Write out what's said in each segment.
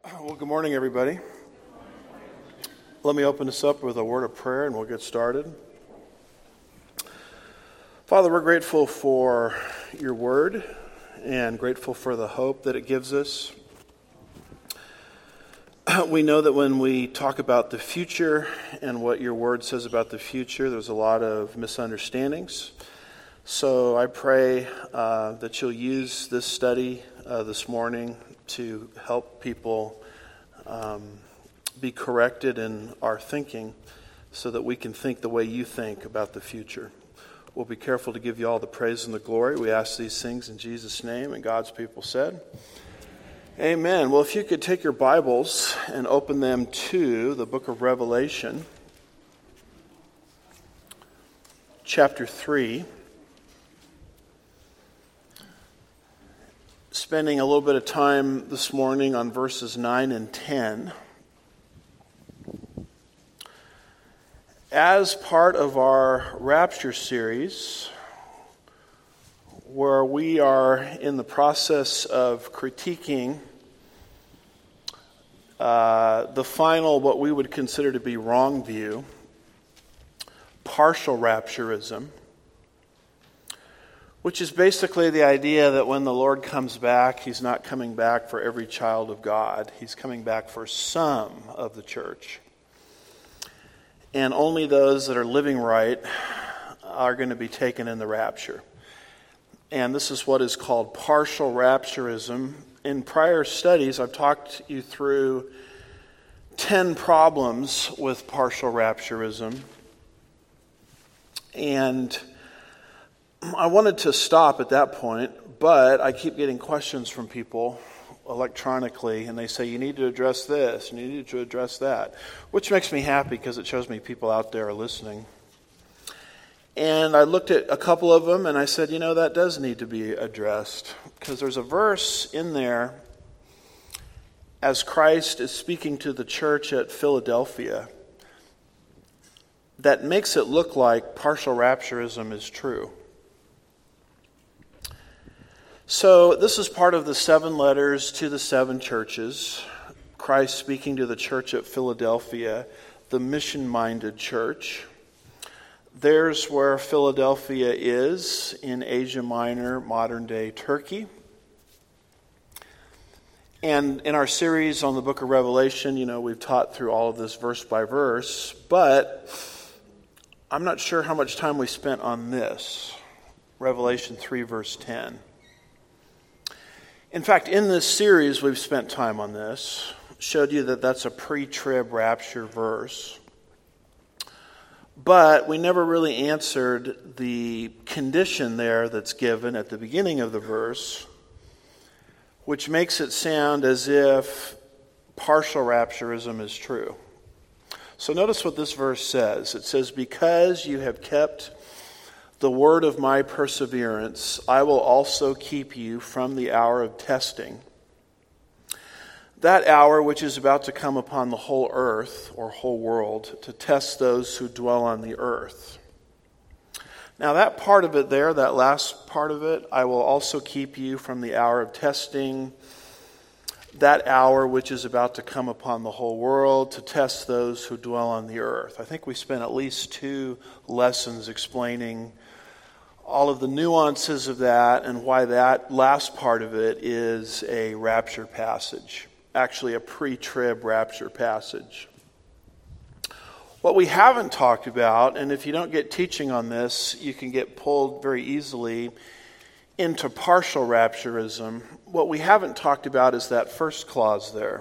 Well, good morning, everybody. Let me open this up with a word of prayer and we'll get started. Father, we're grateful for your word and grateful for the hope that it gives us. We know that when we talk about the future and what your word says about the future, there's a lot of misunderstandings. So I pray that you'll use this study this morning to help people be corrected in our thinking so that we can think the way you think about the future. We'll be careful to give you all the praise and the glory. We ask these things in Jesus' name, and God's people said, Amen. Well, if you could take your Bibles and open them to the book of Revelation, chapter 3. Spending a little bit of time this morning on verses 9 and 10. As part of our Rapture series, where we are in the process of critiquing the final, what we would consider to be wrong view, partial rapturism, which is basically the idea that when the Lord comes back, he's not coming back for every child of God. He's coming back for some of the church. And only those that are living right are going to be taken in the rapture. And this is what is called partial rapturism. In prior studies, I've talked you through 10 problems with partial rapturism. And I wanted to stop at that point, but I keep getting questions from people electronically, and they say, you need to address this, and you need to address that, which makes me happy because it shows me people out there are listening. And I looked at a couple of them, and I said, that does need to be addressed, because there's a verse in there as Christ is speaking to the church at Philadelphia that makes it look like partial rapturism is true. So this is part of the 7 letters to the 7 churches. Christ speaking to the church at Philadelphia, the mission-minded church. There's where Philadelphia is in Asia Minor, modern-day Turkey. And in our series on the book of Revelation, we've taught through all of this verse by verse, but I'm not sure how much time we spent on this. Revelation 3, verse 10. In fact, in this series, we've spent time on this. Showed you that that's a pre-trib rapture verse. But we never really answered the condition there that's given at the beginning of the verse, which makes it sound as if partial rapturism is true. So notice what this verse says. It says, because you have kept the word of my perseverance, I will also keep you from the hour of testing. That hour which is about to come upon the whole earth, or whole world, to test those who dwell on the earth. Now that part of it there, that last part of it, I will also keep you from the hour of testing. That hour which is about to come upon the whole world, to test those who dwell on the earth. I think we spent at least 2 lessons explaining all of the nuances of that and why that last part of it is a rapture passage, actually a pre-trib rapture passage. What we haven't talked about, and if you don't get teaching on this, you can get pulled very easily into partial rapturism. What we haven't talked about is that first clause there,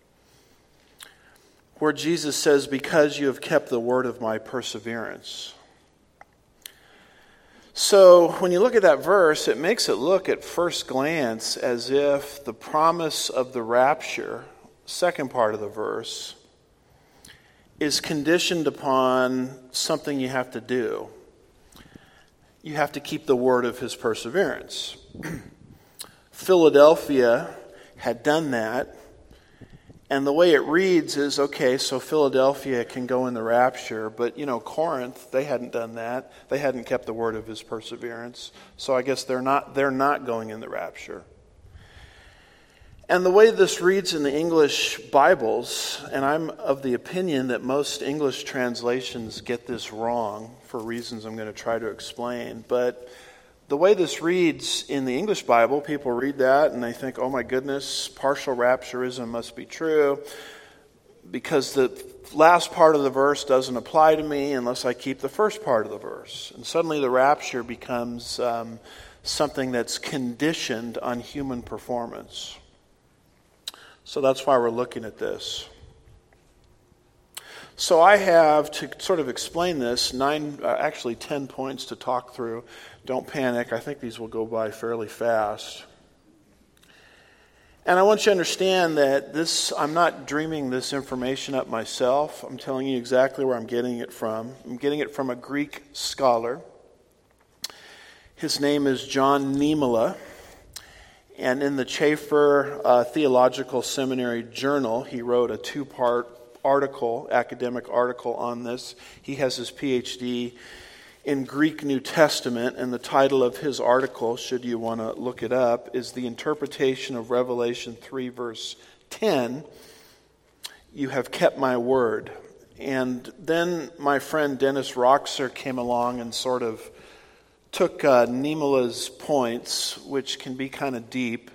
where Jesus says, because you have kept the word of my perseverance. So when you look at that verse, it makes it look at first glance as if the promise of the rapture, second part of the verse, is conditioned upon something you have to do. You have to keep the word of his perseverance. Philadelphia had done that. And the way it reads is, okay, so Philadelphia can go in the rapture, but, Corinth, they hadn't done that. They hadn't kept the word of his perseverance. So I guess they're not going in the rapture. And the way this reads in the English Bibles, and I'm of the opinion that most English translations get this wrong for reasons I'm going to try to explain, but the way this reads in the English Bible, people read that and they think, oh my goodness, partial rapturism must be true because the last part of the verse doesn't apply to me unless I keep the first part of the verse. And suddenly the rapture becomes something that's conditioned on human performance. So that's why we're looking at this. So I have, to sort of explain this, 10 points to talk through. Don't panic. I think these will go by fairly fast. And I want you to understand that I'm not dreaming this information up myself. I'm telling you exactly where I'm getting it from. I'm getting it from a Greek scholar. His name is John Niemela. And in the Chafer Theological Seminary Journal, he wrote a 2-part academic article on this. He has his PhD in Greek New Testament, and the title of his article, should you want to look it up, is The Interpretation of Revelation 3, verse 10, "You have kept my word." And then my friend Dennis Roxer came along and sort of took Niemela's points, which can be kind of deep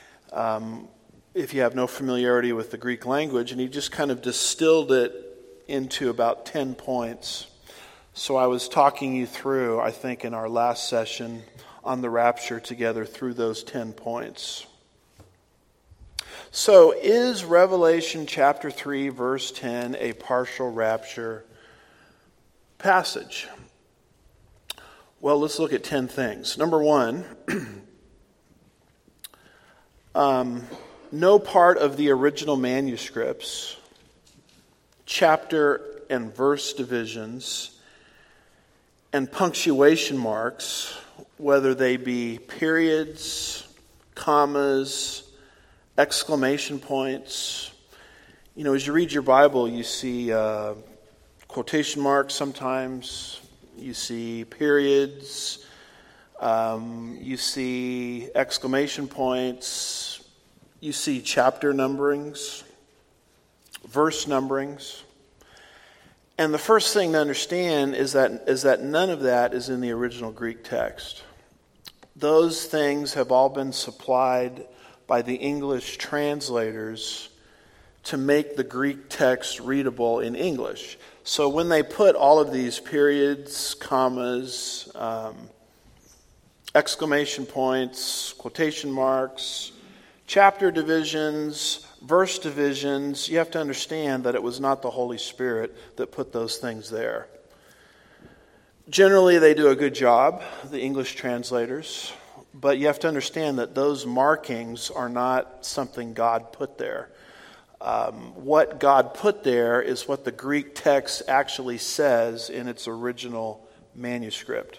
if you have no familiarity with the Greek language, and he just kind of distilled it into about 10 points. So I was talking you through, I think, in our last session on the rapture together through those 10 points. So is Revelation chapter 3, verse 10 a partial rapture passage? Well, let's look at 10 things. Number one, no part of the original manuscripts, chapter and verse divisions, and punctuation marks, whether they be periods, commas, exclamation points. You know, as you read your Bible, you see quotation marks sometimes. You see periods, you see exclamation points, you see chapter numberings, verse numberings. And the first thing to understand is that none of that is in the original Greek text. Those things have all been supplied by the English translators to make the Greek text readable in English. So when they put all of these periods, commas, exclamation points, quotation marks, chapter divisions, verse divisions, you have to understand that it was not the Holy Spirit that put those things there. Generally, they do a good job, the English translators, but you have to understand that those markings are not something God put there. What God put there is what the Greek text actually says in its original manuscript.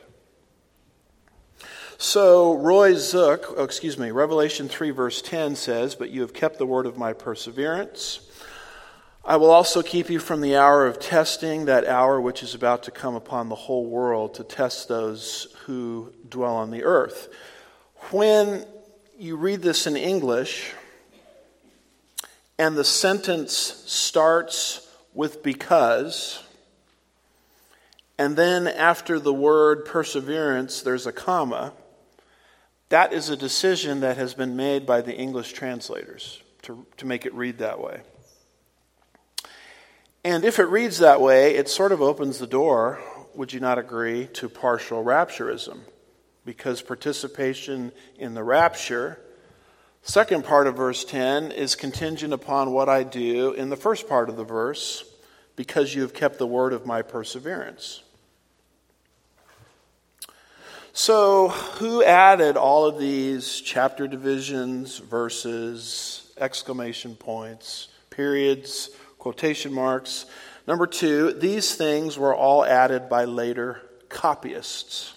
So Revelation 3 verse 10 says, "But you have kept the word of my perseverance. I will also keep you from the hour of testing, that hour which is about to come upon the whole world to test those who dwell on the earth." When you read this in English, and the sentence starts with "because," and then after the word perseverance, there's a comma, that is a decision that has been made by the English translators to make it read that way. And if it reads that way, it sort of opens the door, would you not agree, to partial rapturism? Because participation in the rapture, second part of verse 10, is contingent upon what I do in the first part of the verse, because you have kept the word of my perseverance. So, who added all of these chapter divisions, verses, exclamation points, periods, quotation marks? Number two, these things were all added by later copyists.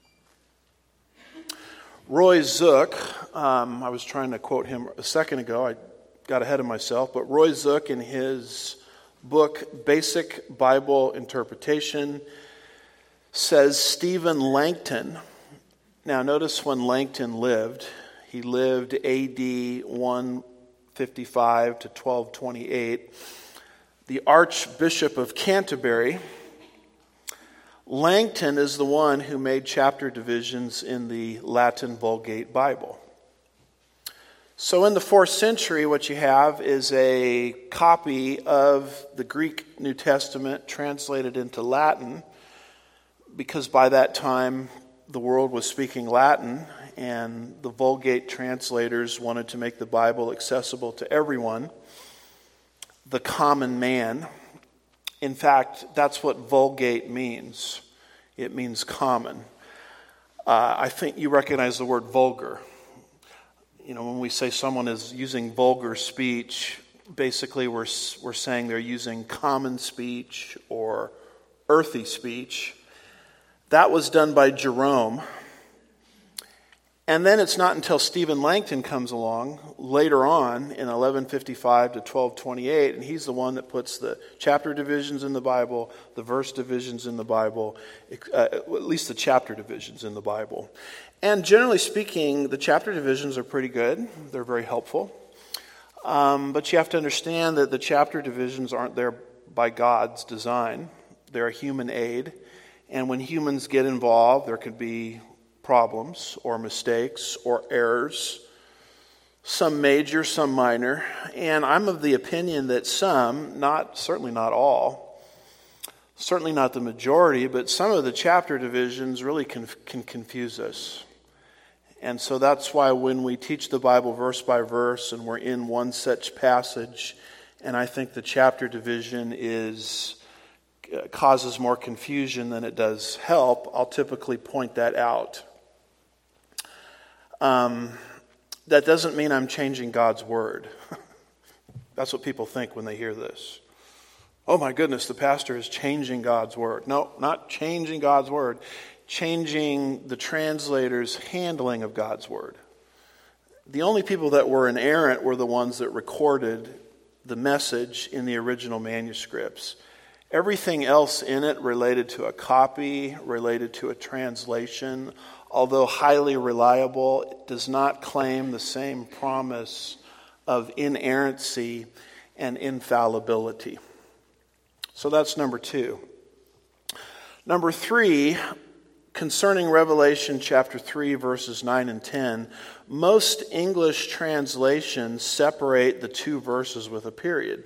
Roy Zook, I was trying to quote him a second ago, I got ahead of myself, but Roy Zook in his book, Basic Bible Interpretation, says Stephen Langton. Now notice when Langton lived. He lived AD 1155 to 1228, the Archbishop of Canterbury, Langton is the one who made chapter divisions in the Latin Vulgate Bible. So in the 4th century, what you have is a copy of the Greek New Testament translated into Latin, because by that time the world was speaking Latin, and the Vulgate translators wanted to make the Bible accessible to everyone, the common man. In fact, that's what Vulgate means. It means common. I think you recognize the word vulgar. When we say someone is using vulgar speech, basically we're saying they're using common speech or earthy speech. That was done by Jerome. And then it's not until Stephen Langton comes along later on in 1155 to 1228, and he's the one that puts the chapter divisions in the Bible, the verse divisions in the Bible, at least the chapter divisions in the Bible. And generally speaking, the chapter divisions are pretty good. They're very helpful. But you have to understand that the chapter divisions aren't there by God's design. They're a human aid. And when humans get involved, there could be problems or mistakes or errors, some major, some minor. And I'm of the opinion that some, certainly not all, certainly not the majority, but some of the chapter divisions really can confuse us. And so that's why when we teach the Bible verse by verse and we're in one such passage, and I think the chapter division causes more confusion than it does help, I'll typically point that out. That doesn't mean I'm changing God's word. That's what people think when they hear this. Oh my goodness, the pastor is changing God's word. No, not changing God's word. Changing the translator's handling of God's word. The only people that were inerrant were the ones that recorded the message in the original manuscripts. Everything else in it related to a copy, related to a translation, although highly reliable, it does not claim the same promise of inerrancy and infallibility. So that's number 2. Number 3, concerning Revelation chapter 3, verses 9 and 10, most English translations separate the 2 verses with a period.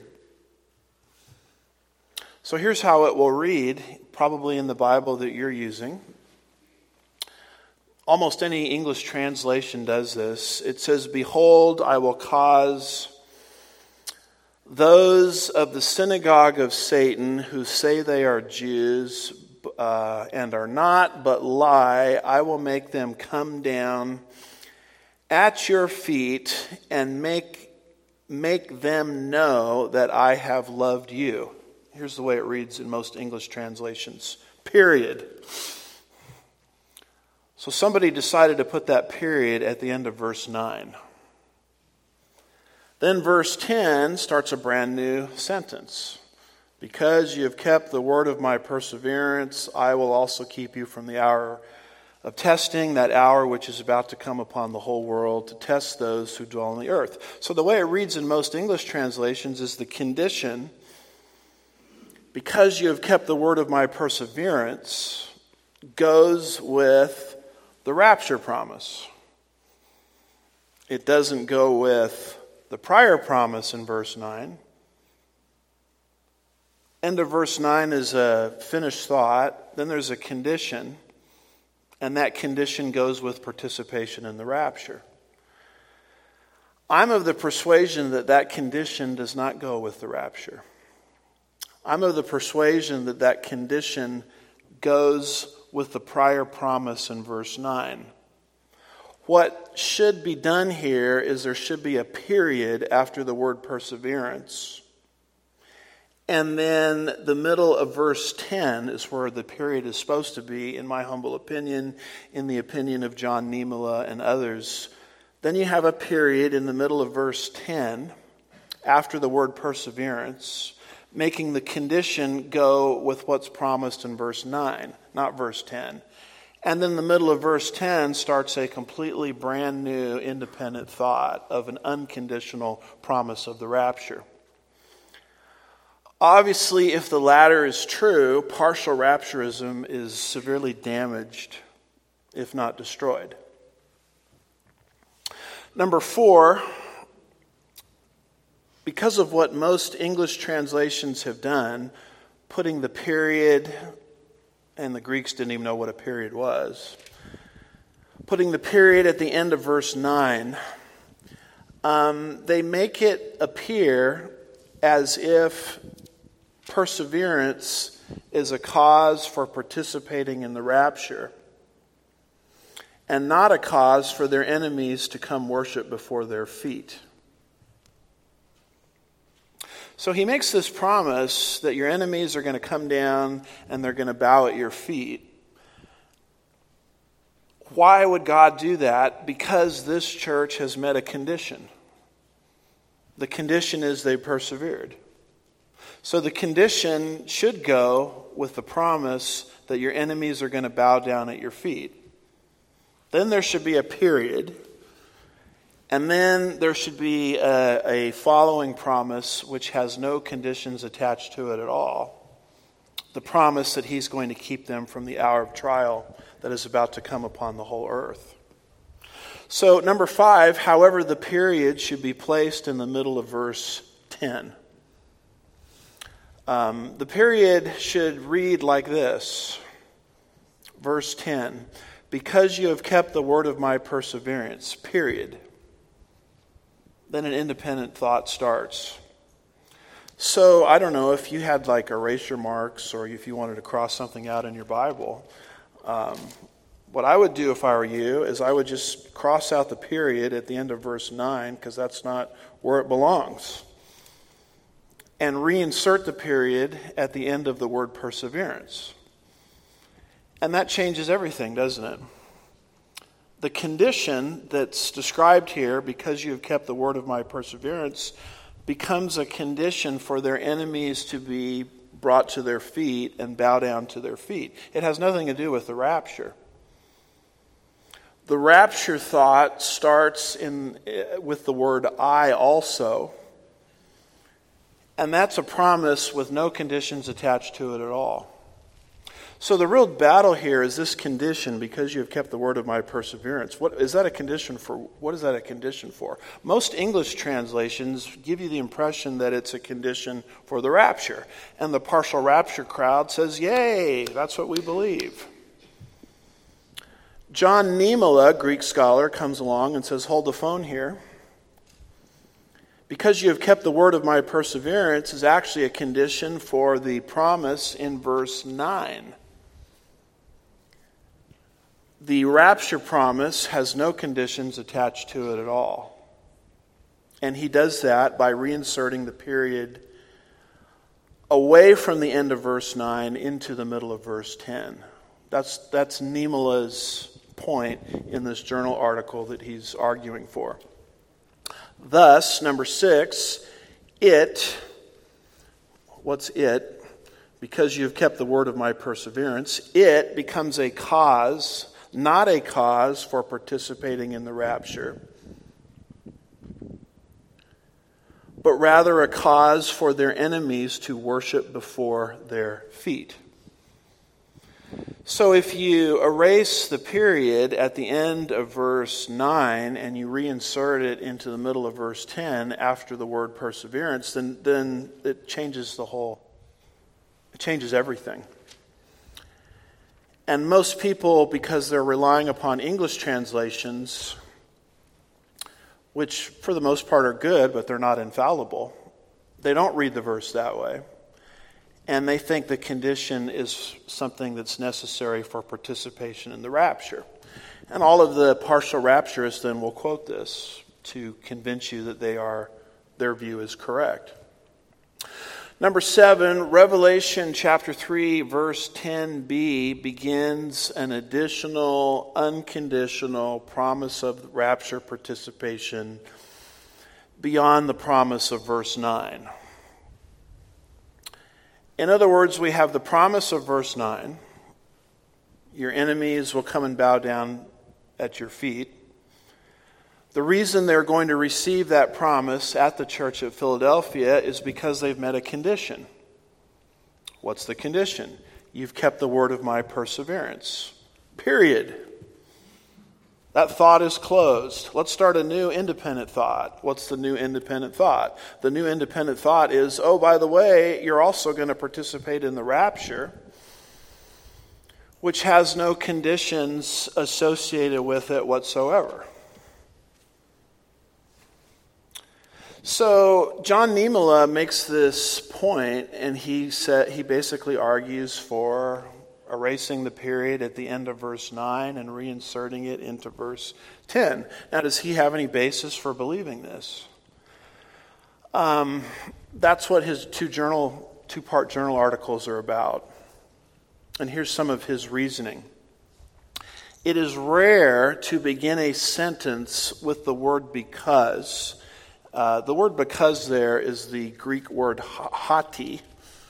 So here's how it will read, probably in the Bible that you're using. Almost any English translation does this. It says, "Behold, I will cause those of the synagogue of Satan who say they are Jews and are not, but lie, I will make them come down at your feet and make them know that I have loved you." Here's the way it reads in most English translations. Period. So somebody decided to put that period at the end of verse 9. Then verse 10 starts a brand new sentence. "Because you have kept the word of my perseverance, I will also keep you from the hour of testing, that hour which is about to come upon the whole world to test those who dwell on the earth." So the way it reads in most English translations is the condition, "because you have kept the word of my perseverance," goes with the rapture promise. It doesn't go with the prior promise in verse 9. End of verse 9 is a finished thought. Then there's a condition, and that condition goes with participation in the rapture. I'm of the persuasion that that condition does not go with the rapture. I'm of the persuasion that that condition goes with the prior promise in verse 9. What should be done here is there should be a period after the word perseverance. And then the middle of verse 10 is where the period is supposed to be, in my humble opinion, in the opinion of John Niemela and others. Then you have a period in the middle of verse 10 after the word perseverance, making the condition go with what's promised in verse 9, not verse 10. And then the middle of verse 10 starts a completely brand new independent thought of an unconditional promise of the rapture. Obviously, if the latter is true, partial rapturism is severely damaged, if not destroyed. Number 4, because of what most English translations have done, putting the period, and the Greeks didn't even know what a period was, putting the period at the end of verse 9, they make it appear as if perseverance is a cause for participating in the rapture and not a cause for their enemies to come worship before their feet. So he makes this promise that your enemies are going to come down and they're going to bow at your feet. Why would God do that? Because this church has met a condition. The condition is they persevered. So the condition should go with the promise that your enemies are going to bow down at your feet. Then there should be a period. And then there should be a following promise which has no conditions attached to it at all. The promise that he's going to keep them from the hour of trial that is about to come upon the whole earth. So number 5, however, the period should be placed in the middle of verse 10. The period should read like this. Verse 10, because you have kept the word of my perseverance, period. Then an independent thought starts. So, I don't know, if you had like erasure marks or if you wanted to cross something out in your Bible, what I would do if I were you is I would just cross out the period at the end of verse 9 because that's not where it belongs. And reinsert the period at the end of the word perseverance. And that changes everything, doesn't it? The condition that's described here, because you have kept the word of my perseverance, becomes a condition for their enemies to be brought to their feet and bow down to their feet. It has nothing to do with the rapture. The rapture thought starts with the word I also. And that's a promise with no conditions attached to it at all. So the real battle here is this condition, because you have kept the word of my perseverance. What is that a condition for? What is that a condition for? Most English translations give you the impression that it's a condition for the rapture. And the partial rapture crowd says, yay, that's what we believe. John Niemela, Greek scholar, comes along and says, hold the phone here. Because you have kept the word of my perseverance is actually a condition for the promise in verse 9. The rapture promise has no conditions attached to it at all. And he does that by reinserting the period away from the end of verse 9 into the middle of verse 10. That's Niemela's point in this journal article that he's arguing for. Thus, number 6, what's it? Because you have kept the word of my perseverance, it becomes a cause, not a cause for participating in the rapture, but rather a cause for their enemies to worship before their feet. So if you erase the period at the end of verse 9 and you reinsert it into the middle of verse 10 after the word perseverance, then it changes it changes everything. And most people, because they're relying upon English translations, which for the most part are good, but they're not infallible, they don't read the verse that way. And they think the condition is something that's necessary for participation in the rapture. And all of the partial rapturists then will quote this to convince you that their view is correct. Number 7, Revelation chapter 3, verse 10b begins an additional, unconditional promise of rapture participation beyond the promise of verse 9. In other words, we have the promise of verse 9, Your enemies will come and bow down at your feet. The reason they're going to receive that promise at the church at Philadelphia is because they've met a condition. What's the condition? You've kept the word of my perseverance. Period. That thought is closed. Let's start a new independent thought. What's the new independent thought? The new independent thought is, oh, by the way, you're also going to participate in the rapture, which has no conditions associated with it whatsoever. So John Niemela makes this point, and he basically argues for erasing the period at the end of verse 9 and reinserting it into verse 10. Now, does he have any basis for believing this? That's what his two-part journal articles are about. And here's some of his reasoning. It is rare to begin a sentence with the word because. The word because there is the Greek word hati.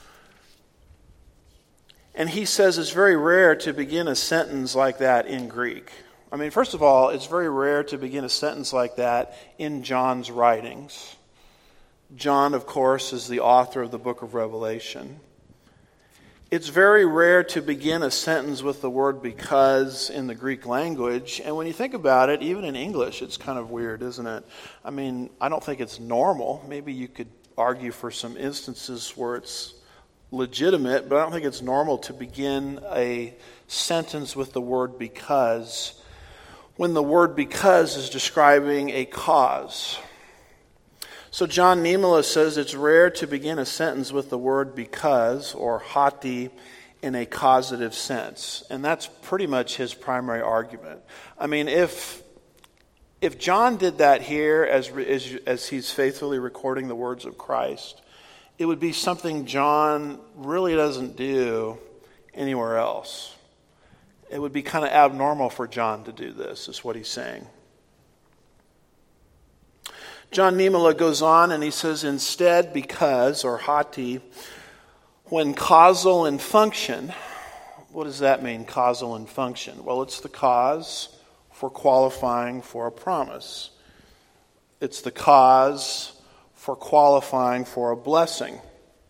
And he says it's very rare to begin a sentence like that in Greek. I mean, first of all, it's very rare to begin a sentence like that in John's writings. John, of course, is the author of the book of Revelation. It's very rare to begin a sentence with the word because in the Greek language. And when you think about it, even in English, it's kind of weird, isn't it? I mean, I don't think it's normal. Maybe you could argue for some instances where it's legitimate, but I don't think it's normal to begin a sentence with the word because when the word because is describing a cause. So John Niemela says it's rare to begin a sentence with the word because or hati in a causative sense. And that's pretty much his primary argument. I mean, if John did that here as he's faithfully recording the words of Christ, it would be something John really doesn't do anywhere else. It would be kind of abnormal for John to do this, is what he's saying. John Niemela goes on and he says, instead, because, or hati, when causal and function, what does that mean, causal and function? Well, it's the cause for qualifying for a promise. It's the cause for qualifying for a blessing.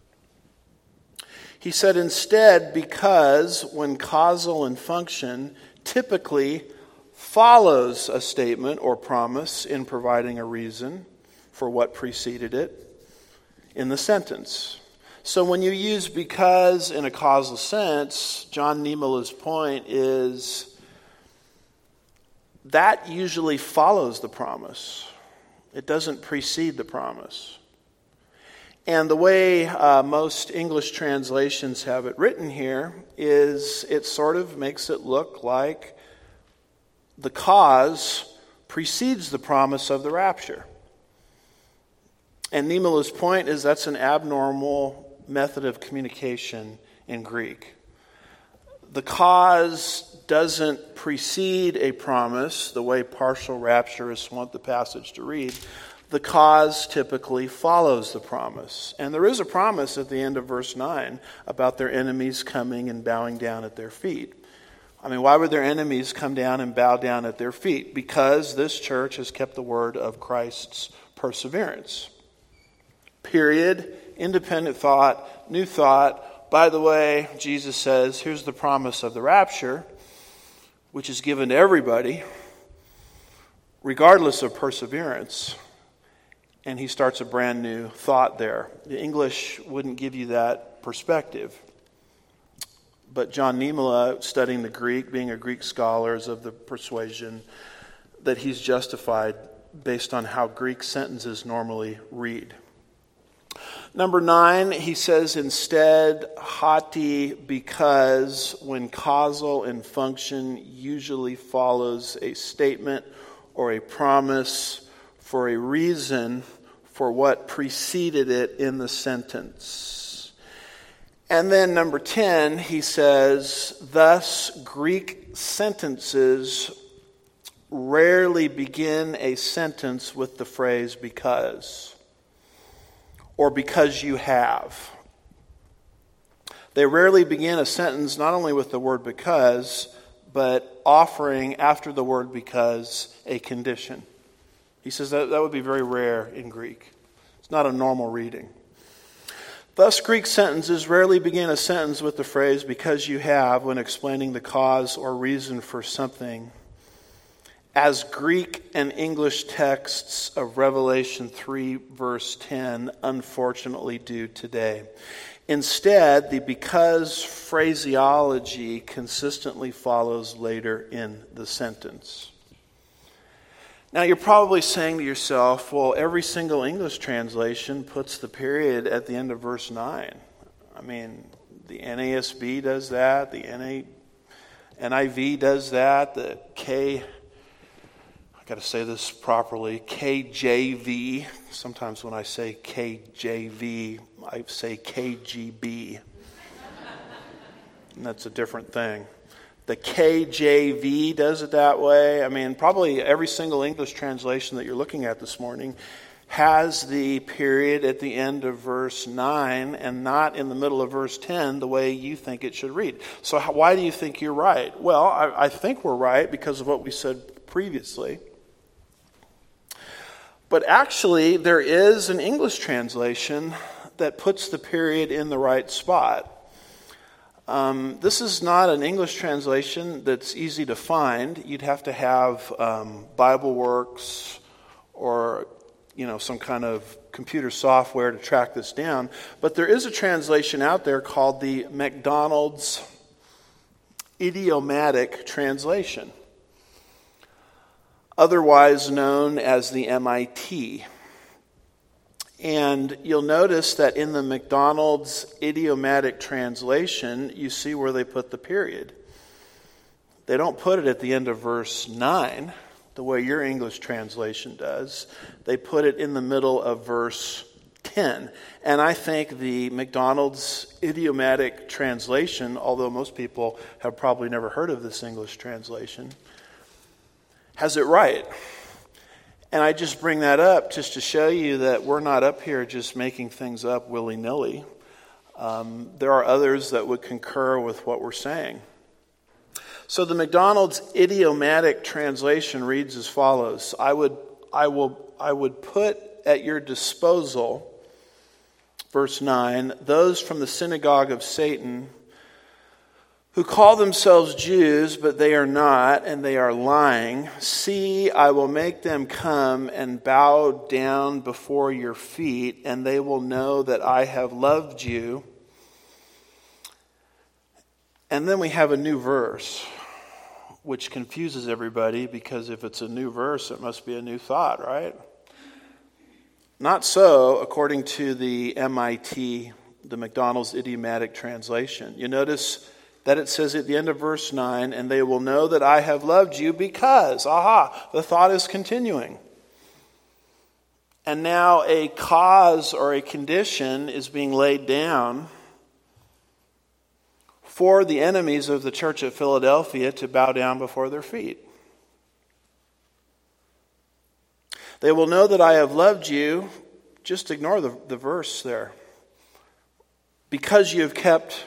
He said, instead, because when causal and function typically follows a statement or promise in providing a reason for what preceded it in the sentence. So when you use because in a causal sense, John Niemela's point is that usually follows the promise. It doesn't precede the promise. And the way most English translations have it written here is it sort of makes it look like the cause precedes the promise of the rapture. And Niemela's point is that's an abnormal method of communication in Greek. The cause doesn't precede a promise the way partial rapturists want the passage to read. The cause typically follows the promise. And there is a promise at the end of verse 9 about their enemies coming and bowing down at their feet. I mean, why would their enemies come down and bow down at their feet? Because this church has kept the word of Christ's perseverance. Period. Independent thought. New thought. By the way, Jesus says, here's the promise of the rapture, which is given to everybody, regardless of perseverance. And he starts a brand new thought there. The English wouldn't give you that perspective. But John Niemela, studying the Greek, being a Greek scholar, is of the persuasion that he's justified based on how Greek sentences normally read. Number 9, he says instead, hati, because when causal and function usually follows a statement or a promise for a reason for what preceded it in the sentence. And then number 10, he says, thus Greek sentences rarely begin a sentence with the phrase because, or because you have. They rarely begin a sentence not only with the word because, but offering after the word because a condition. He says that would be very rare in Greek. It's not a normal reading. Thus, Greek sentences rarely begin a sentence with the phrase because you have when explaining the cause or reason for something, as Greek and English texts of Revelation 3 verse 10 unfortunately do today. Instead, the because phraseology consistently follows later in the sentence. Now, you're probably saying to yourself, well, every single English translation puts the period at the end of verse 9. I mean, the NASB does that, the NIV does that, the I got to say this properly, KJV. Sometimes when I say KJV, I say KGB. And that's a different thing. The KJV does it that way. I mean, probably every single English translation that you're looking at this morning has the period at the end of verse 9 and not in the middle of verse 10 the way you think it should read. So why do you think you're right? Well, I think we're right because of what we said previously. But actually, there is an English translation that puts the period in the right spot. This is not an English translation that's easy to find. You'd have to have BibleWorks or some kind of computer software to track this down. But there is a translation out there called the MacDonald's Idiomatic Translation, otherwise known as the MIT. And you'll notice that in the MacDonald's Idiomatic Translation, you see where they put the period. They don't put it at the end of verse 9, the way your English translation does. They put it in the middle of verse 10. And I think the MacDonald's Idiomatic Translation, although most people have probably never heard of this English translation, has it right. And I just bring that up just to show you that we're not up here just making things up willy-nilly. There are others that would concur with what we're saying. So the MacDonald's Idiomatic Translation reads as follows. I would put at your disposal, verse 9, those from the synagogue of Satan who call themselves Jews, but they are not, and they are lying. See, I will make them come and bow down before your feet, and they will know that I have loved you. And then we have a new verse, which confuses everybody, because if it's a new verse, it must be a new thought, right? Not so, according to the MIT, the MacDonald's Idiomatic Translation. You notice that it says at the end of verse 9, and they will know that I have loved you because, the thought is continuing. And now a cause or a condition is being laid down for the enemies of the church at Philadelphia to bow down before their feet. They will know that I have loved you. Just ignore the verse there. Because you have kept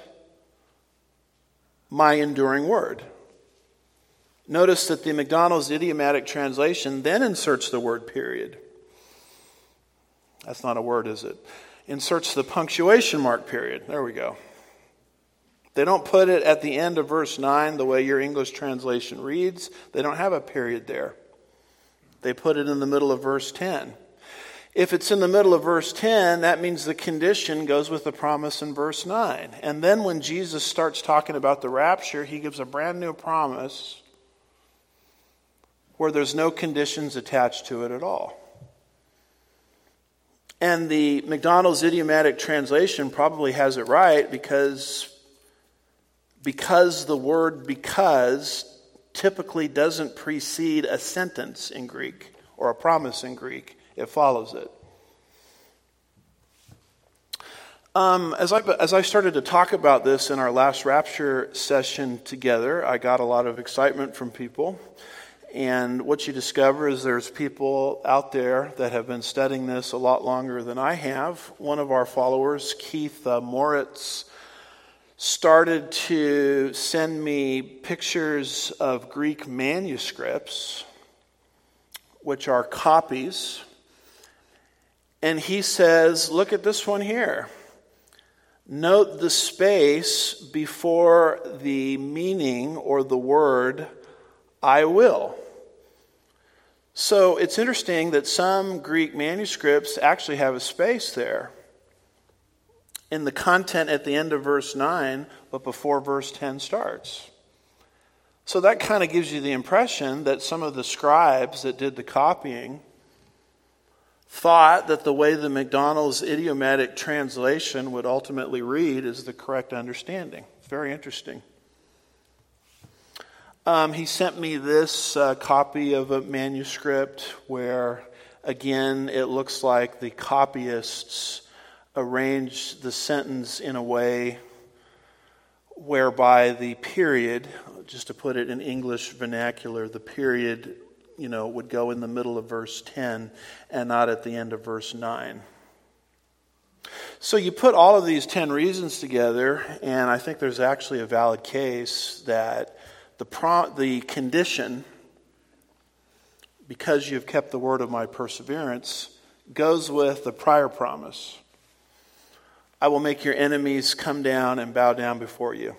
my enduring word. Notice that the MacDonald's Idiomatic Translation then inserts the word period. That's not a word, is it? Inserts the punctuation mark period. There we go. They don't put it at the end of verse 9 the way your English translation reads. They don't have a period there. They put it in the middle of verse 10. If it's in the middle of verse 10, that means the condition goes with the promise in verse 9. And then when Jesus starts talking about the rapture, he gives a brand new promise where there's no conditions attached to it at all. And the MacDonald's Idiomatic Translation probably has it right because the word because typically doesn't precede a sentence in Greek or a promise in Greek. It follows it. As I started to talk about this in our last rapture session together, I got a lot of excitement from people. And what you discover is there's people out there that have been studying this a lot longer than I have. One of our followers, Keith Moritz, started to send me pictures of Greek manuscripts, which are copies. And he says, look at this one here. Note the space before the meaning or the word, I will. So it's interesting that some Greek manuscripts actually have a space there in the content at the end of verse 9, but before verse 10 starts. So that kind of gives you the impression that some of the scribes that did the copying thought that the way the McDonald's idiomatic translation would ultimately read is the correct understanding. Very interesting. He sent me this copy of a manuscript where, again, it looks like the copyists arranged the sentence in a way whereby the period, just to put it in English vernacular, the period, would go in the middle of verse 10 and not at the end of verse 9. So you put all of these 10 reasons together, and I think there's actually a valid case that the condition, because you've kept the word of my perseverance, goes with the prior promise. I will make your enemies come down and bow down before you.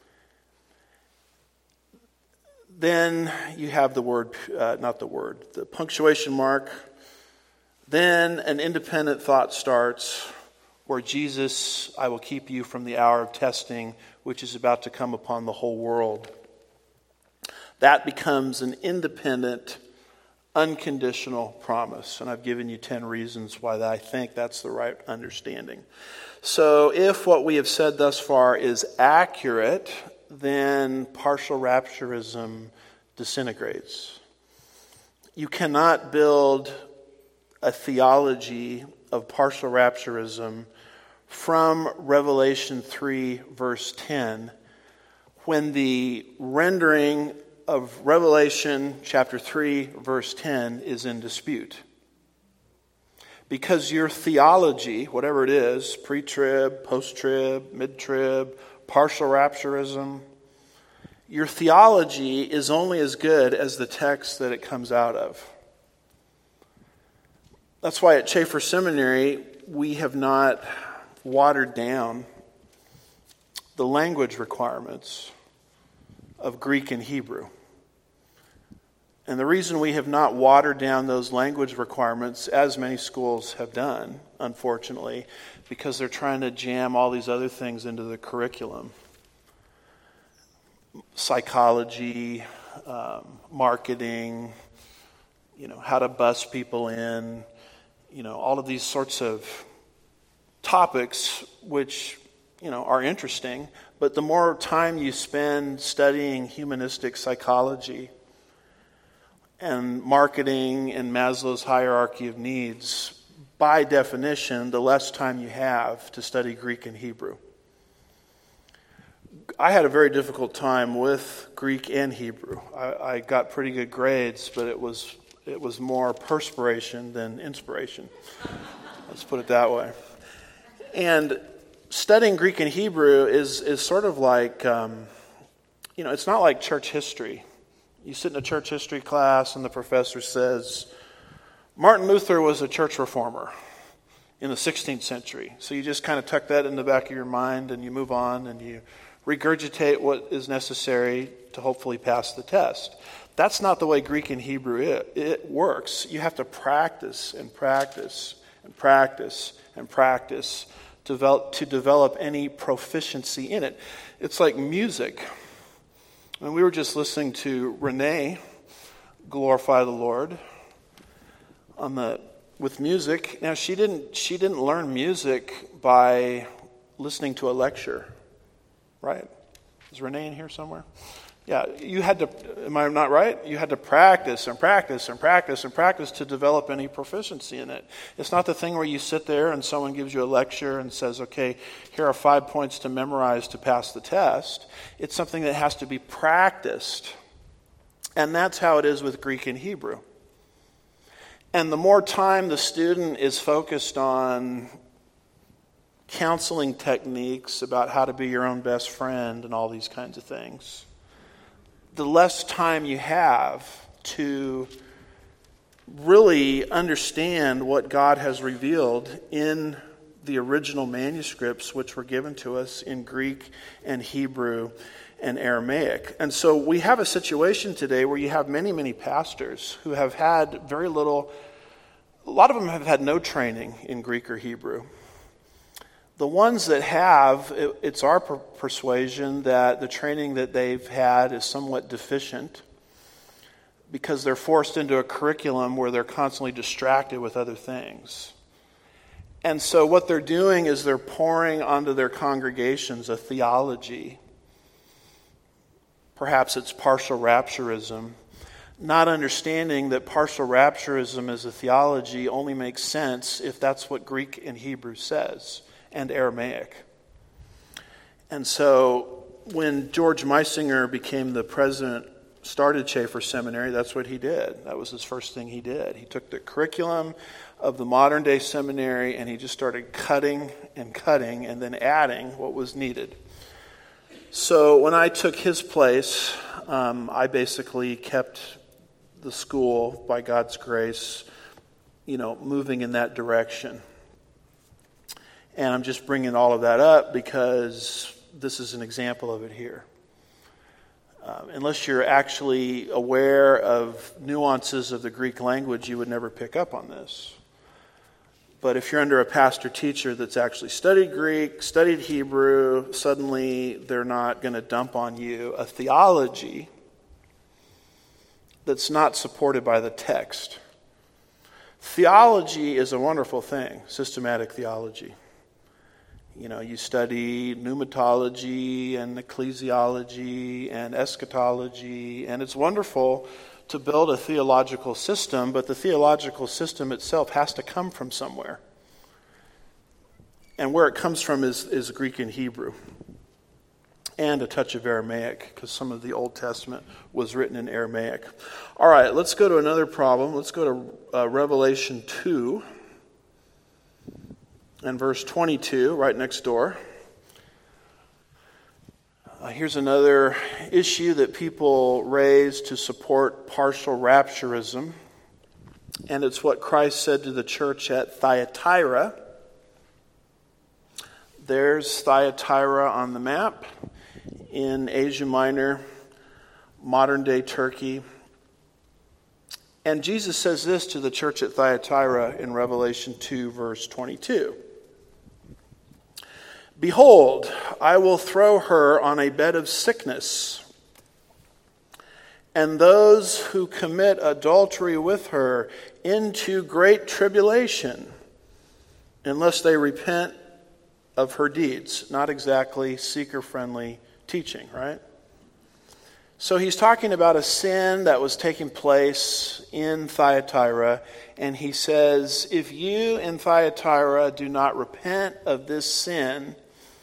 Then you have the punctuation mark. Then an independent thought starts where Jesus, I will keep you from the hour of testing, which is about to come upon the whole world. That becomes an independent, unconditional promise. And I've given you 10 reasons why I think that's the right understanding. So if what we have said thus far is accurate, then partial rapturism disintegrates. You cannot build a theology of partial rapturism from Revelation 3, verse 10, when the rendering of Revelation chapter 3, verse 10 is in dispute. Because your theology, whatever it is, pre-trib, post-trib, mid-trib, partial rapturism, your theology is only as good as the text that it comes out of. That's why at Chafer Seminary, we have not watered down the language requirements of Greek and Hebrew. And the reason we have not watered down those language requirements, as many schools have done, unfortunately, because they're trying to jam all these other things into the curriculum. Psychology, marketing, how to bus people in, all of these sorts of topics which, are interesting. But the more time you spend studying humanistic psychology and marketing and Maslow's hierarchy of needs, by definition, the less time you have to study Greek and Hebrew. I had a very difficult time with Greek and Hebrew. I got pretty good grades, but it was more perspiration than inspiration. Let's put it that way. And studying Greek and Hebrew is sort of like, it's not like church history. You sit in a church history class and the professor says, Martin Luther was a church reformer in the 16th century. So you just kind of tuck that in the back of your mind and you move on and you regurgitate what is necessary to hopefully pass the test. That's not the way Greek and Hebrew it works. You have to practice and practice and practice and practice to develop any proficiency in it. It's like music. And we were just listening to Renee glorify the Lord with music. Now she didn't learn music by listening to a lecture, right? Is Renee in here somewhere? Yeah, you had to, am I not right? You had to practice and practice and practice and practice to develop any proficiency in it. It's not the thing where you sit there and someone gives you a lecture and says, okay, here are 5 points to memorize to pass the test. It's something that has to be practiced. And that's how it is with Greek and Hebrew. And the more time the student is focused on counseling techniques about how to be your own best friend and all these kinds of things, the less time you have to really understand what God has revealed in the original manuscripts, which were given to us in Greek and Hebrew and Aramaic. And so we have a situation today where you have many, many pastors who have had very little, a lot of them have had no training in Greek or Hebrew. The ones that have, it's our persuasion that the training that they've had is somewhat deficient because they're forced into a curriculum where they're constantly distracted with other things. And so what they're doing is they're pouring onto their congregations a theology. Perhaps it's partial rapturism, not understanding that partial rapturism as a theology only makes sense if that's what Greek and Hebrew says, and Aramaic. And so when George Meisinger became the president, started Chafer Seminary, that's what he did. That was his first thing he did. He took the curriculum of the modern day seminary and he just started cutting and then adding what was needed. So when I took his place, I basically kept the school, by God's grace, moving in that direction. And I'm just bringing all of that up because this is an example of it here. Unless you're actually aware of nuances of the Greek language, you would never pick up on this. But if you're under a pastor-teacher that's actually studied Greek, studied Hebrew, suddenly they're not going to dump on you a theology that's not supported by the text. Theology is a wonderful thing, systematic theology. You study pneumatology and ecclesiology and eschatology, and it's wonderful to build a theological system, but the theological system itself has to come from somewhere. And where it comes from is Greek and Hebrew, and a touch of Aramaic, because some of the Old Testament was written in Aramaic. All right, let's go to another problem. Let's go to Revelation 2. And verse 22, right next door. Here's another issue that people raise to support partial rapturism. And it's what Christ said to the church at Thyatira. There's Thyatira on the map in Asia Minor, modern-day Turkey. And Jesus says this to the church at Thyatira in Revelation 2, verse 22. Behold, I will throw her on a bed of sickness, and those who commit adultery with her into great tribulation, unless they repent of her deeds. Not exactly seeker-friendly teaching, right? So he's talking about a sin that was taking place in Thyatira, and he says, if you in Thyatira do not repent of this sin,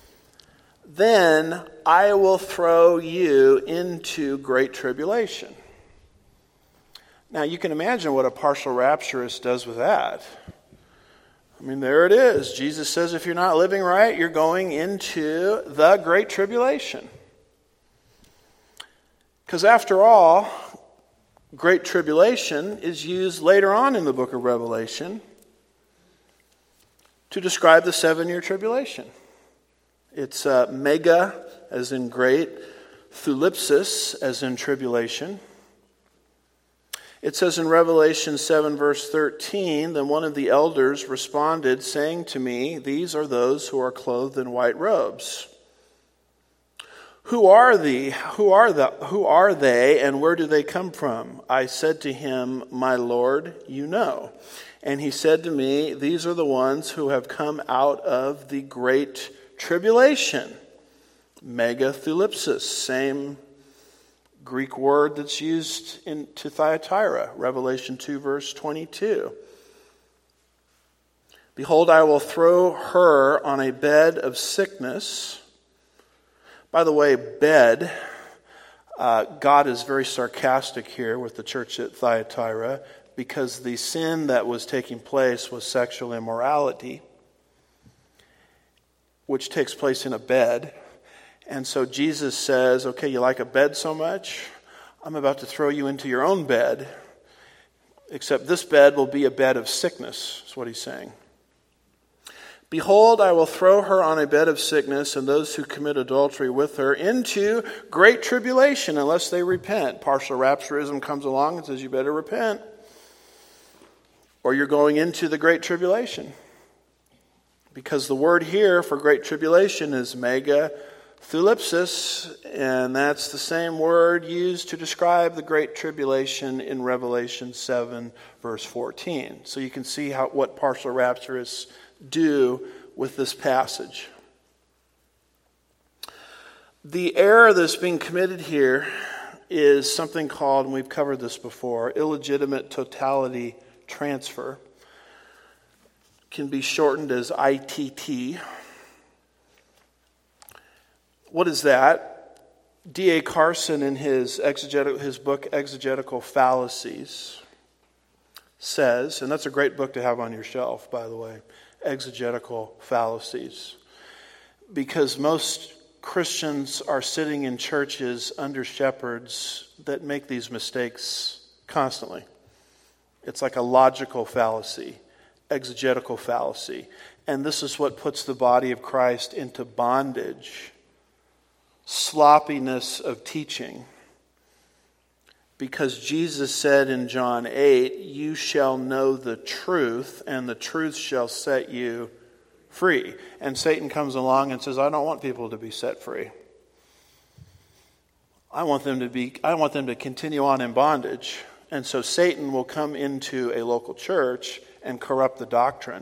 then I will throw you into great tribulation. Now you can imagine what a partial rapturist does with that. I mean, there it is. Jesus says if you're not living right, you're going into the great tribulation. Because after all, great tribulation is used later on in the book of Revelation to describe the 7-year tribulation. It's mega, as in great, thulipsis, as in tribulation. It says in Revelation 7, verse 13, then one of the elders responded, saying to me, these are those who are clothed in white robes. Who are they, and where do they come from? I said to him, my Lord, you know. And he said to me, these are the ones who have come out of the great tribulation. Megathlipsis, same Greek word that's used to Thyatira, Revelation 2, verse 22. Behold, I will throw her on a bed of sickness. By the way, bed, God is very sarcastic here with the church at Thyatira because the sin that was taking place was sexual immorality. which takes place in a bed. And so Jesus says, okay, you like a bed so much? I'm about to throw you into your own bed, except this bed will be a bed of sickness, is what he's saying. Behold, I will throw her on a bed of sickness, and those who commit adultery with her into great tribulation, unless they repent. Partial rapturism comes along and says, you better repent, or you're going into the great tribulation. Because the word here for great tribulation is megathlipsis, and that's the same word used to describe the great tribulation in Revelation 7, verse 14. So you can see what partial rapturists do with this passage. The error that's being committed here is something called, and we've covered this before, illegitimate totality transfer. Can be shortened as ITT. What is that? D.A. Carson, in his book Exegetical Fallacies, says, and that's a great book to have on your shelf, by the way, Exegetical Fallacies, because most Christians are sitting in churches under shepherds that make these mistakes constantly. It's like a logical fallacy, exegetical fallacy. And this is what puts the body of Christ into bondage, sloppiness of teaching. Because Jesus said in John 8, you shall know the truth, and the truth shall set you free. And Satan comes along and says, I don't want people to be set free. I want them to continue on in bondage. And so Satan will come into a local church and corrupt the doctrine.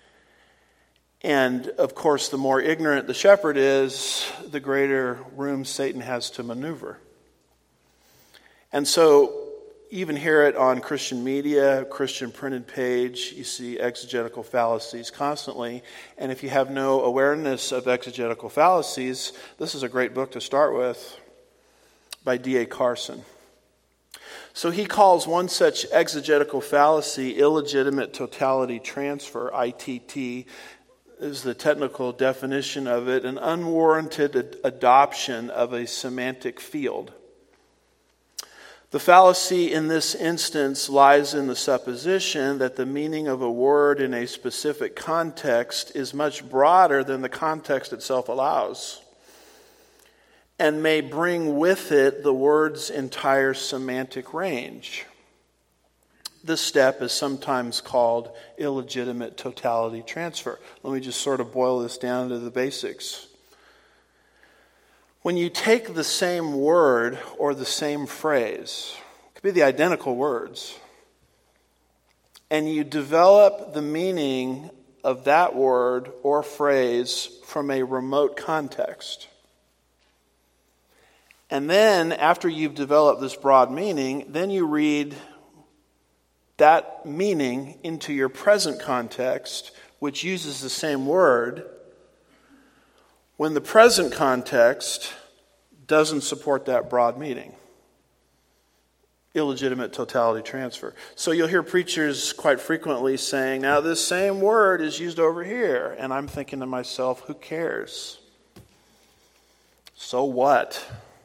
And of course, the more ignorant the shepherd is, the greater room Satan has to maneuver. And so, even hear it on Christian media, Christian printed page, you see exegetical fallacies constantly. And if you have no awareness of exegetical fallacies, this is a great book to start with by D.A. Carson. So he calls one such exegetical fallacy illegitimate totality transfer, ITT, is the technical definition of it, an unwarranted adoption of a semantic field. The fallacy in this instance lies in the supposition that the meaning of a word in a specific context is much broader than the context itself allows, and may bring with it the word's entire semantic range. This step is sometimes called illegitimate totality transfer. Let me just sort of boil this down to the basics. When you take the same word or the same phrase, it could be the identical words, and you develop the meaning of that word or phrase from a remote context, and then after you've developed this broad meaning, then you read that meaning into your present context, which uses the same word, when the present context doesn't support that broad meaning. Illegitimate totality transfer. So you'll hear preachers quite frequently saying, now this same word is used over here. And I'm thinking to myself, who cares? So what?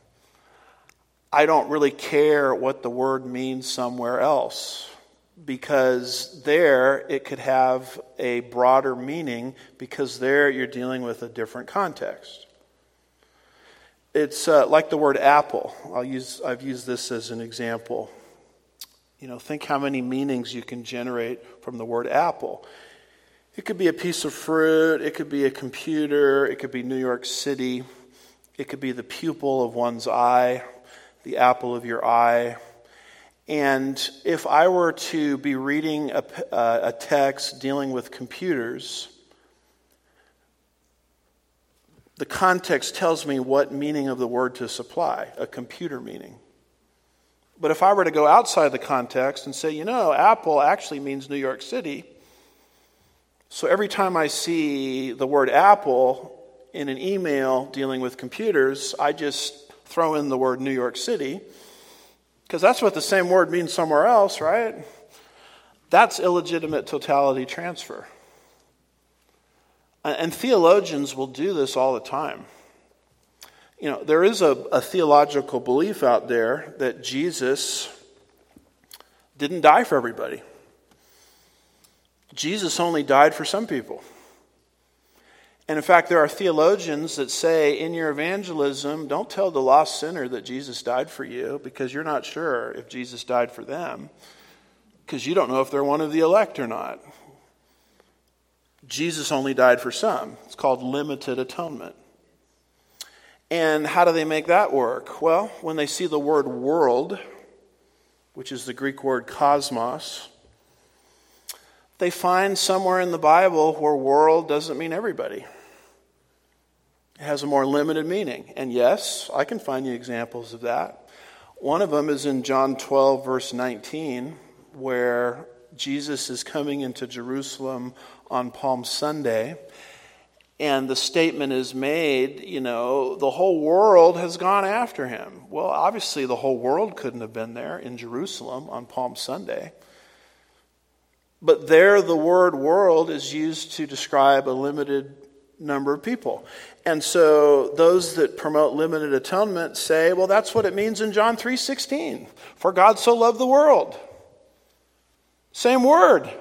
I don't really care what the word means somewhere else, because there it could have a broader meaning, because there you're dealing with a different context. It's like the word apple. I've used this as an example. Think how many meanings you can generate from the word apple. It could be a piece of fruit, it could be a computer, it could be New York City, it could be the pupil of one's eye, the apple of your eye. And if I were to be reading a text dealing with computers, the context tells me what meaning of the word to supply, a computer meaning. But if I were to go outside the context and say, apple actually means New York City, so every time I see the word apple in an email dealing with computers, I just throw in the word New York City, because that's what the same word means somewhere else, right? That's illegitimate totality transfer. And theologians will do this all the time. There is a theological belief out there that Jesus didn't die for everybody. Jesus only died for some people. And in fact, there are theologians that say in your evangelism, don't tell the lost sinner that Jesus died for you because you're not sure if Jesus died for them because you don't know if they're one of the elect or not. Jesus only died for some. It's called limited atonement. And how do they make that work? Well, when they see the word world, which is the Greek word cosmos, they find somewhere in the Bible where world doesn't mean everybody. It has a more limited meaning. And yes, I can find you examples of that. One of them is in John 12, verse 19, where Jesus is coming into Jerusalem on Palm Sunday. And the statement is made, the whole world has gone after him. Well, obviously the whole world couldn't have been there in Jerusalem on Palm Sunday. But there the word world is used to describe a limited number of people. And so those that promote limited atonement say, well, that's what it means in John 3:16. For God so loved the world. Same word.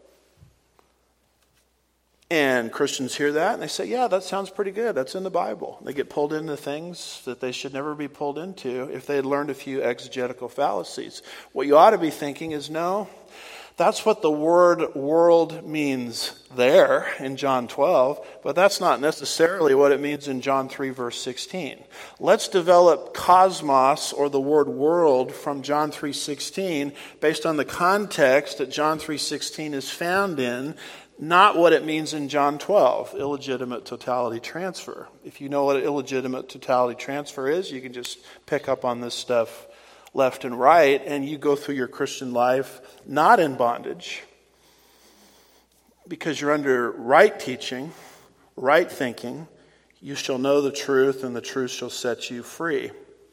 And Christians hear that and they say, yeah, that sounds pretty good. That's in the Bible. They get pulled into things that they should never be pulled into if they had learned a few exegetical fallacies. What you ought to be thinking is, no, that's what the word world means there in John 12, but that's not necessarily what it means in John 3, verse 16. Let's develop cosmos, or the word world, from John 3:16 based on the context that John 3:16 is found in, not what it means in John 12, illegitimate totality transfer. If you know what illegitimate totality transfer is, you can just pick up on this stuff left and right, and you go through your Christian life not in bondage, because you're under right teaching, right thinking. You shall know the truth, and the truth shall set you free.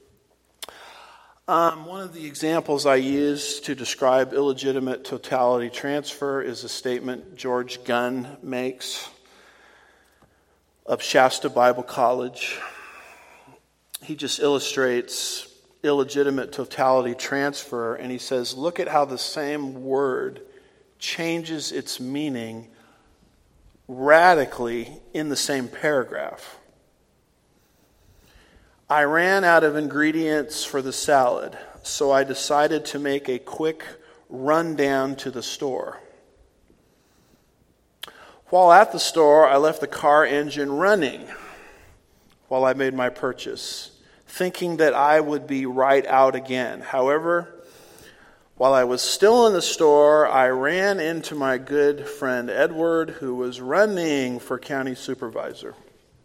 One of the examples I use to describe illegitimate totality transfer is a statement George Gunn makes of Shasta Bible College. He just illustrates illegitimate totality transfer, and he says, look at how the same word changes its meaning radically in the same paragraph. I ran out of ingredients for the salad, so I decided to make a quick run down to the store. While at the store, I left the car engine running while I made my purchase, thinking that I would be right out again. However, while I was still in the store, I ran into my good friend Edward, who was running for county supervisor.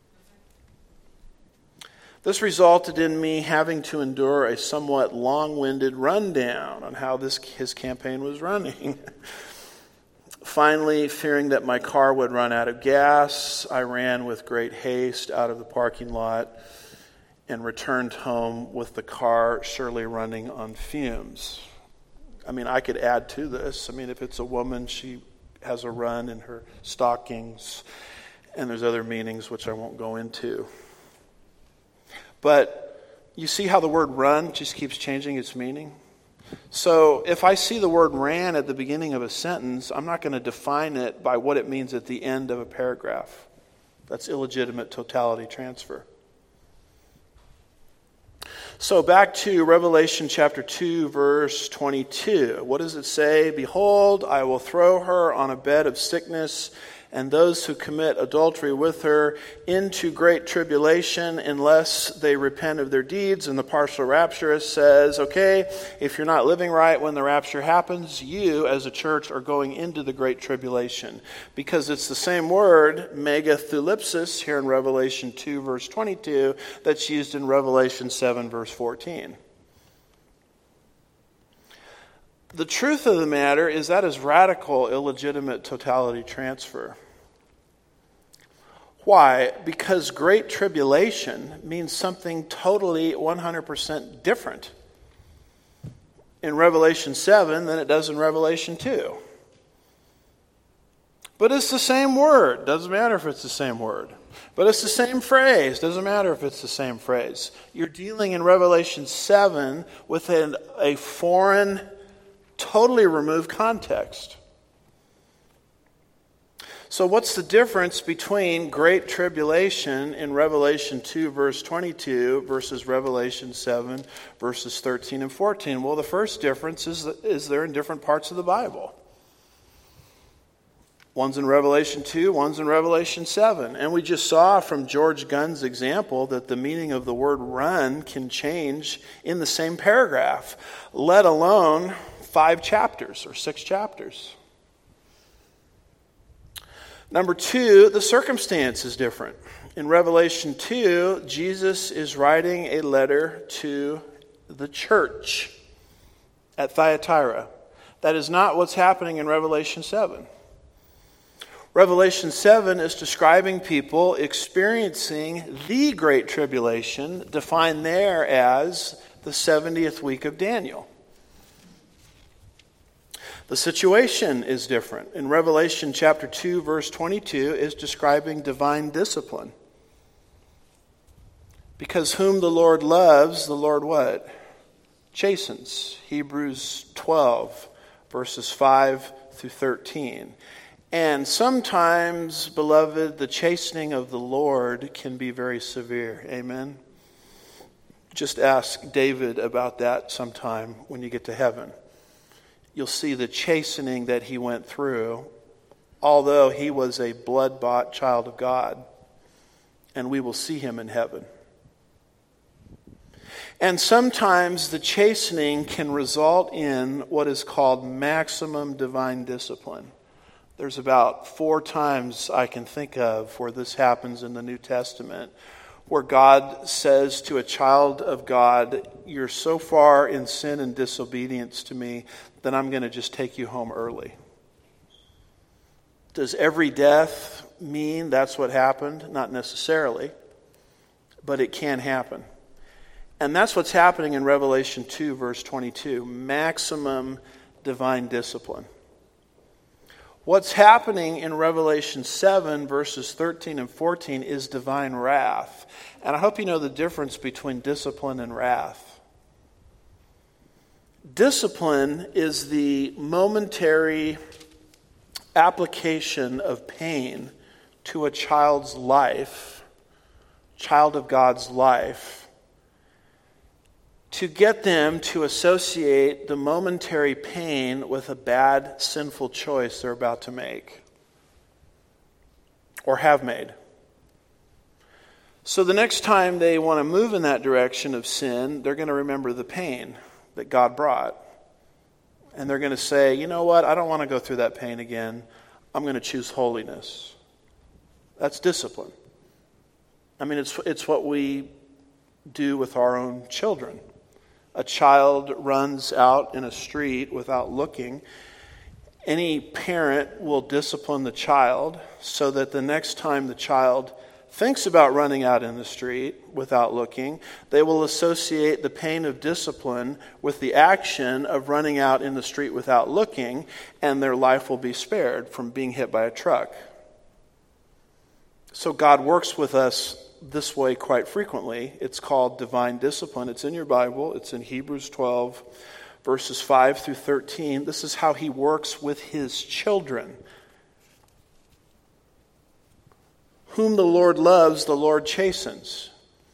This resulted in me having to endure a somewhat long-winded rundown on how his campaign was running. Finally, fearing that my car would run out of gas, I ran with great haste out of the parking lot and returned home with the car surely running on fumes. I could add to this. If it's a woman, she has a run in her stockings, and there's other meanings which I won't go into. But you see how the word run just keeps changing its meaning? So if I see the word ran at the beginning of a sentence, I'm not going to define it by what it means at the end of a paragraph. That's illegitimate totality transfer. So back to Revelation chapter 2, verse 22. What does it say? Behold, I will throw her on a bed of sickness, and those who commit adultery with her into great tribulation unless they repent of their deeds. And the partial rapturist says, okay, if you're not living right when the rapture happens, you as a church are going into the great tribulation. Because it's the same word, megathlipsis, here in Revelation 2, verse 22, that's used in Revelation 7, verse 14. The truth of the matter is that is radical, illegitimate totality transfer. Why? Because great tribulation means something totally 100% different in Revelation 7 than it does in Revelation 2. But it's the same word. Doesn't matter if it's the same word. But it's the same phrase. Doesn't matter if it's the same phrase. You're dealing in Revelation 7 with a foreign, totally removed context. So what's the difference between Great Tribulation in Revelation 2 verse 22 versus Revelation 7 verses 13 and 14? Well, the first difference is they're in different parts of the Bible. One's in Revelation 2, one's in Revelation 7. And we just saw from George Gunn's example that the meaning of the word run can change in the same paragraph, let alone 5 chapters or 6 chapters. Number 2, the circumstance is different. In Revelation 2, Jesus is writing a letter to the church at Thyatira. That is not what's happening in Revelation 7. Revelation 7 is describing people experiencing the Great Tribulation, defined there as the 70th week of Daniel. The situation is different. In Revelation chapter 2, verse 22 is describing divine discipline. Because whom the Lord loves, the Lord what? Chastens. Hebrews 12, verses 5 through 13. And sometimes, beloved, the chastening of the Lord can be very severe. Amen? Just ask David about that sometime when you get to heaven. You'll see the chastening that he went through, although he was a blood-bought child of God. And we will see him in heaven. And sometimes the chastening can result in what is called maximum divine discipline. There's about 4 times I can think of where this happens in the New Testament, where God says to a child of God, you're so far in sin and disobedience to me that I'm going to just take you home early. Does every death mean that's what happened? Not necessarily, but it can happen. And that's what's happening in Revelation 2, verse 22, maximum divine discipline. What's happening in Revelation 7, verses 13 and 14 is divine wrath. And I hope you know the difference between discipline and wrath. Discipline is the momentary application of pain to a child's life, child of God's life, to get them to associate the momentary pain with a bad, sinful choice they're about to make or have made. So the next time they want to move in that direction of sin, they're going to remember the pain that God brought. And they're going to say, you know what, I don't want to go through that pain again. I'm going to choose holiness. That's discipline. I mean, it's what we do with our own children. A child runs out in a street without looking. Any parent will discipline the child so that the next time the child thinks about running out in the street without looking, they will associate the pain of discipline with the action of running out in the street without looking, and their life will be spared from being hit by a truck. So God works with us this way quite frequently. It's called divine discipline. It's in your Bible. It's in Hebrews 12, verses 5 through 13. This is how he works with his children. Whom the Lord loves, the Lord chastens.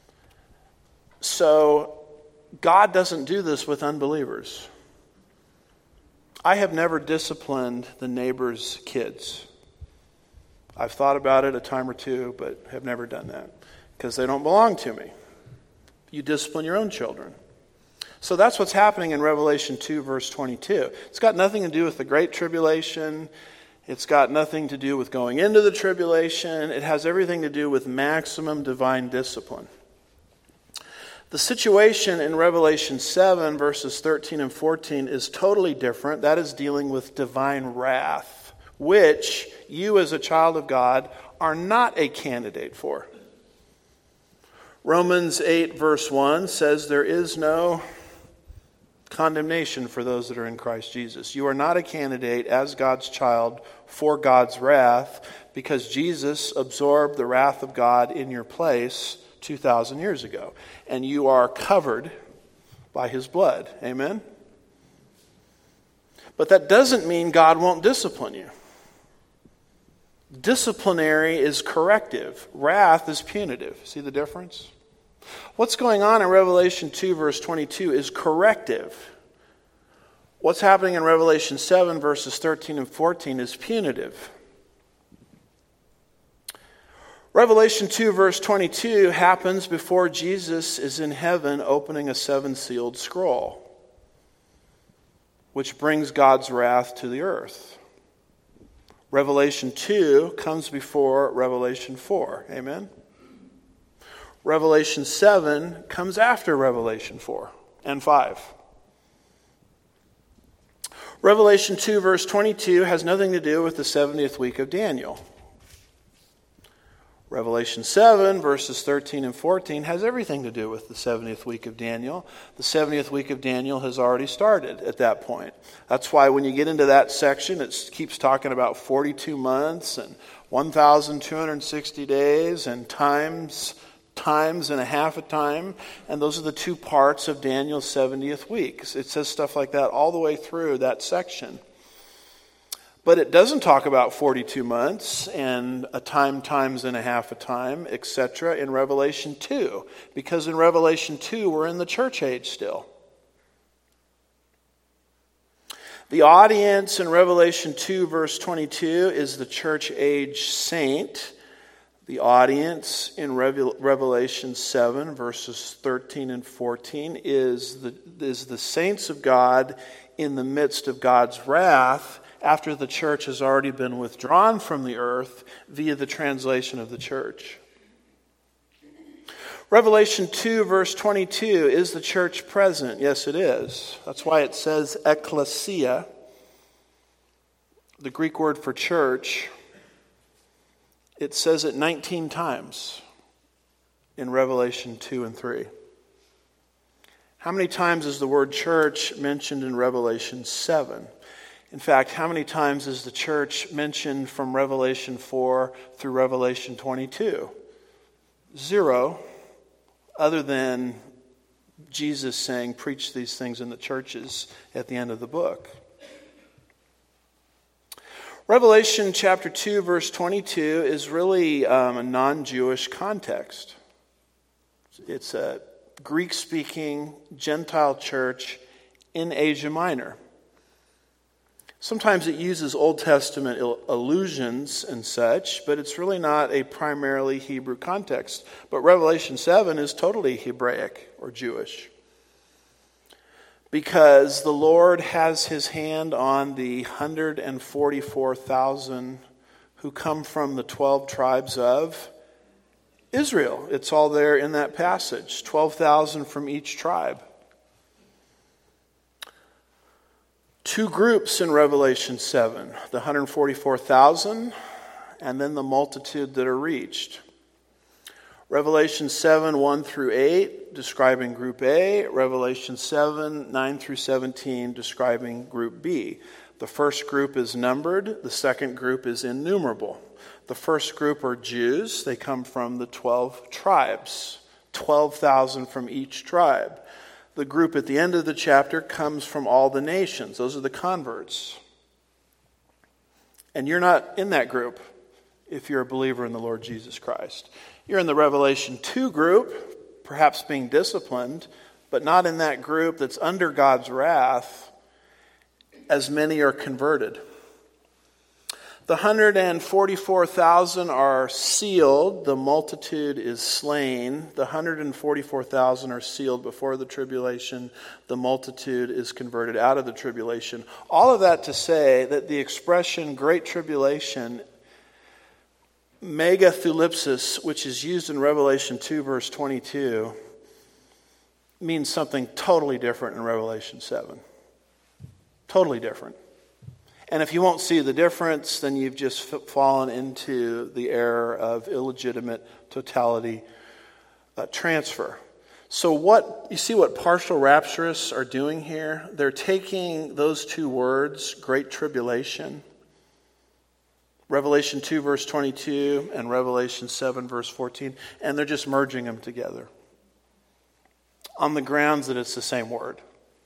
So God doesn't do this with unbelievers. I have never disciplined the neighbor's kids. I've thought about it a time or two, but have never done that because they don't belong to me. You discipline your own children. So that's what's happening in Revelation 2, verse 22. It's got nothing to do with the Great Tribulation. It's got nothing to do with going into the tribulation. It has everything to do with maximum divine discipline. The situation in Revelation 7, verses 13 and 14 is totally different. That is dealing with divine wrath, which you as a child of God are not a candidate for. Romans 8, verse 1 says there is no condemnation for those that are in Christ Jesus. You are not a candidate as God's child for God's wrath because Jesus absorbed the wrath of God in your place 2,000 years ago. And you are covered by his blood. Amen? But that doesn't mean God won't discipline you. Disciplinary is corrective. Wrath is punitive. See the difference? What's going on in Revelation 2 verse 22 is corrective. What's happening in Revelation 7 verses 13 and 14 is punitive. Revelation 2 verse 22 happens before Jesus is in heaven opening a seven-sealed scroll, which brings God's wrath to the earth. Revelation 2 comes before Revelation 4. Amen? Revelation 7 comes after Revelation 4 and 5. Revelation 2 verse 22 has nothing to do with the 70th week of Daniel. Revelation 7 verses 13 and 14 has everything to do with the 70th week of Daniel. The 70th week of Daniel has already started at that point. That's why when you get into that section, it keeps talking about 42 months and 1,260 days and times and a half a time. And those are the two parts of Daniel's 70th week. It says stuff like that all the way through that section. But it doesn't talk about 42 months and a time times and a half a time, etc. in Revelation 2. Because in Revelation 2, we're in the church age still. The audience in Revelation 2 verse 22 is the church age saint. The audience in Revelation 7 verses 13 and 14 is the saints of God in the midst of God's wrath, after the church has already been withdrawn from the earth via the translation of the church. Revelation 2 verse 22, is the church present? Yes, it is. That's why it says ecclesia, the Greek word for church. It says it 19 times in Revelation 2 and 3. How many times is the word church mentioned in Revelation 7? In fact, how many times is the church mentioned from Revelation 4 through Revelation 22? 0, other than Jesus saying, preach these things in the churches at the end of the book. Revelation chapter 2, verse 22 is really a non-Jewish context. It's a Greek-speaking Gentile church in Asia Minor. Sometimes it uses Old Testament allusions and such, but it's really not a primarily Hebrew context. But Revelation 7 is totally Hebraic or Jewish, because the Lord has his hand on the 144,000 who come from the 12 tribes of Israel. It's all there in that passage, 12,000 from each tribe. Two groups in Revelation 7, the 144,000 and then the multitude that are reached. Revelation 7, 1 through 8, describing Group A. Revelation 7, 9 through 17, describing Group B. The first group is numbered. The second group is innumerable. The first group are Jews. They come from the 12 tribes, 12,000 from each tribe. The group at the end of the chapter comes from all the nations. Those are the converts. And you're not in that group if you're a believer in the Lord Jesus Christ. You're in the Revelation 2 group, perhaps being disciplined, but not in that group that's under God's wrath, as many are converted. The 144,000 are sealed. The multitude is slain. The 144,000 are sealed before the tribulation. The multitude is converted out of the tribulation. All of that to say that the expression great tribulation, megathlipsis, which is used in Revelation 2 verse 22, means something totally different in Revelation 7. Totally different. And if you won't see the difference, then you've just fallen into the error of illegitimate totality transfer. So you see what partial rapturists are doing here? They're taking those two words, great tribulation, Revelation 2 verse 22 and Revelation 7 verse 14, and they're just merging them together on the grounds that it's the same word.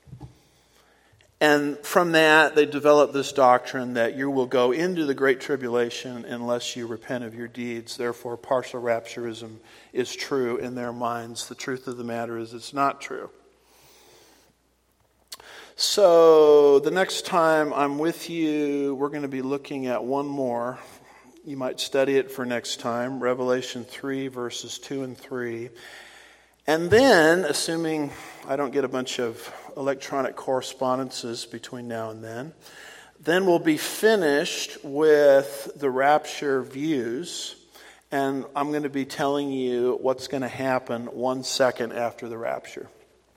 And from that, they develop this doctrine that you will go into the Great Tribulation unless you repent of your deeds. Therefore, partial rapturism is true in their minds. The truth of the matter is it's not true. So the next time I'm with you, we're going to be looking at one more. You might study it for next time, Revelation 3, verses 2 and 3. And then, assuming I don't get a bunch of electronic correspondences between now and then we'll be finished with the rapture views, and I'm going to be telling you what's going to happen 1 second after the rapture.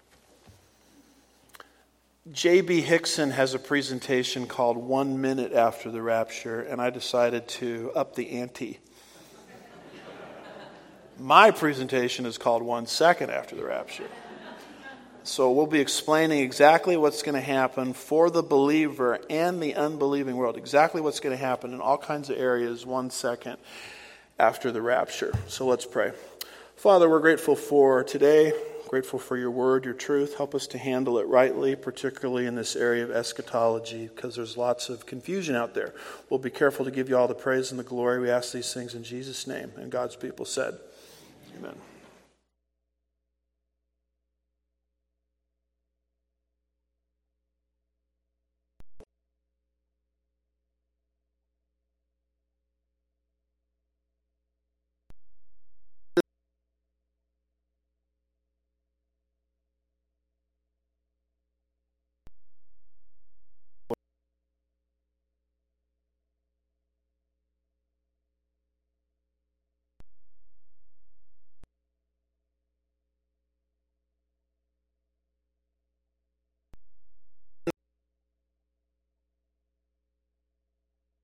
J.B. Hickson has a presentation called 1 minute after the rapture, and I decided to up the ante. My presentation is called 1 second after the rapture. So we'll be explaining exactly what's going to happen for the believer and the unbelieving world. Exactly what's going to happen in all kinds of areas 1 second after the rapture. So let's pray. Father, we're grateful for today. Grateful for your word, your truth. Help us to handle it rightly, particularly in this area of eschatology, because there's lots of confusion out there. We'll be careful to give you all the praise and the glory. We ask these things in Jesus' name. And God's people said, amen.